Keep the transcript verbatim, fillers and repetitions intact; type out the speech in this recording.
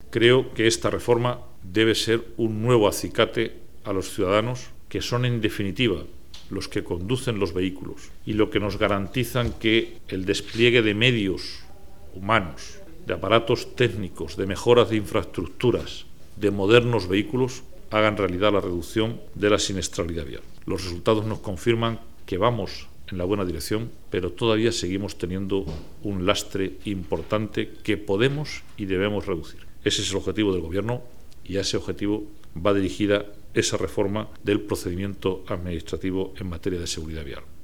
Creo que esta reforma debe ser un nuevo acicate a los ciudadanos, que son en definitiva los que conducen los vehículos y lo que nos garantizan que el despliegue de medios humanos, de aparatos técnicos, de mejoras de infraestructuras, de modernos vehículos, hagan realidad la reducción de la siniestralidad vial. Los resultados nos confirman que vamos en la buena dirección, pero todavía seguimos teniendo un lastre importante que podemos y debemos reducir. Ese es el objetivo del Gobierno y a ese objetivo va dirigida esa reforma del procedimiento administrativo en materia de seguridad vial.